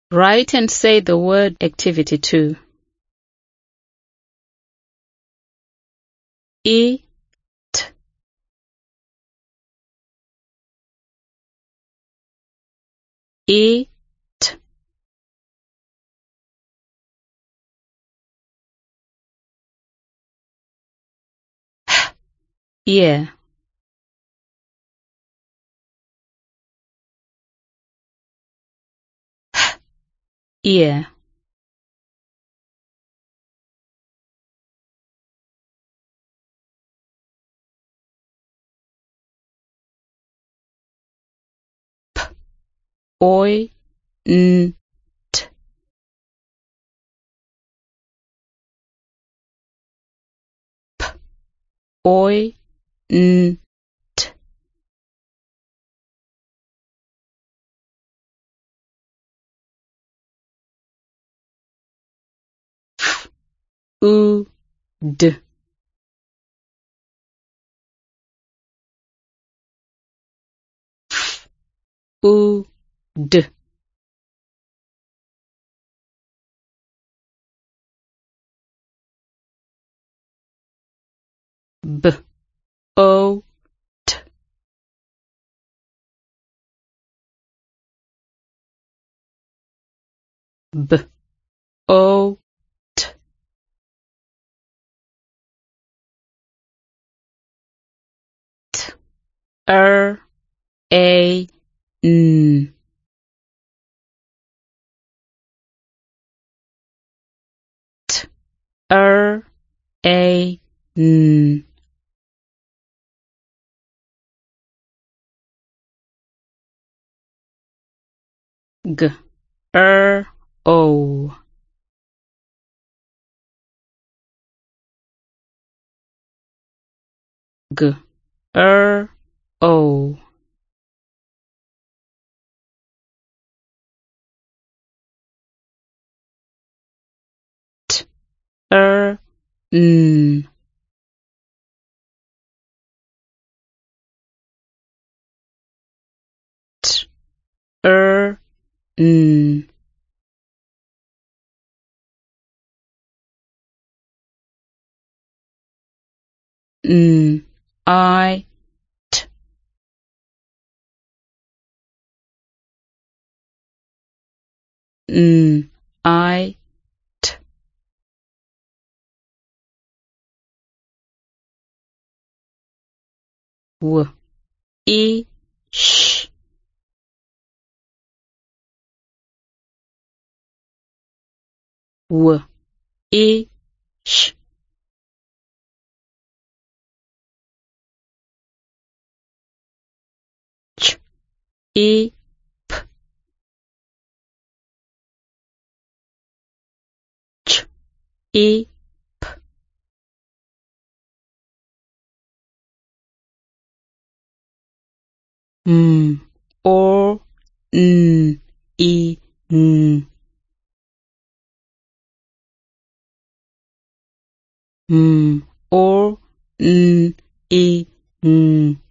Write and say the word activity 2. Eat. Eat. Ear. Ear. Oi. N. T. P. Oi. N. T. F. U. D. F. U. D. B. O. T. B. O. T. T. R. A. N. T. R. A. N. G. R. O. G. R. O. T. R. N. T. R. N. N. I. T. N. I. T. W. E. Sh. W. E. Sh. Ch. E. P. Ch. E. P. M. O. N. E. N. M. O. N. E. N.